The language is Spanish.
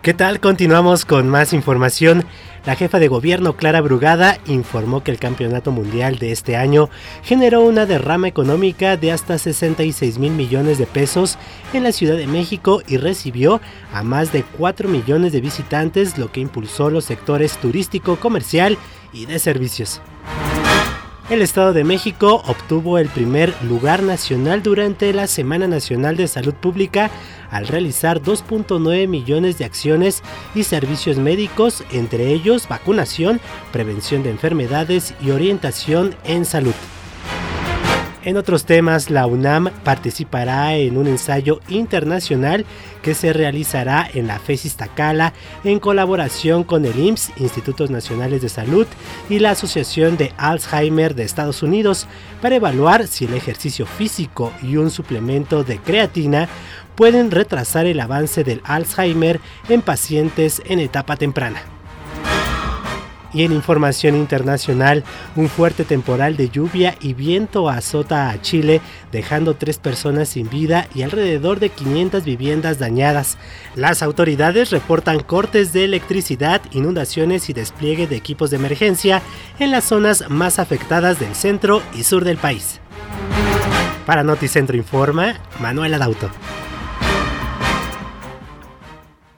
¿Qué tal? Continuamos con más información. La jefa de gobierno, Clara Brugada, informó que el campeonato mundial de este año generó una derrama económica de hasta 66,000 millones de pesos en la Ciudad de México y recibió a más de 4 millones de visitantes, lo que impulsó los sectores turístico, comercial y de servicios. El Estado de México obtuvo el primer lugar nacional durante la Semana Nacional de Salud Pública al realizar 2.9 millones de acciones y servicios médicos, entre ellos vacunación, prevención de enfermedades y orientación en salud. En otros temas, la UNAM participará en un ensayo internacional que se realizará en la FES Iztacala en colaboración con el IMSS, Institutos Nacionales de Salud y la Asociación de Alzheimer de Estados Unidos para evaluar si el ejercicio físico y un suplemento de creatina pueden retrasar el avance del Alzheimer en pacientes en etapa temprana. Y en información internacional, un fuerte temporal de lluvia y viento azota a Chile, dejando 3 personas sin vida y alrededor de 500 viviendas dañadas. Las autoridades reportan cortes de electricidad, inundaciones y despliegue de equipos de emergencia en las zonas más afectadas del centro y sur del país. Para Noticentro Informa, Manuel Adauto.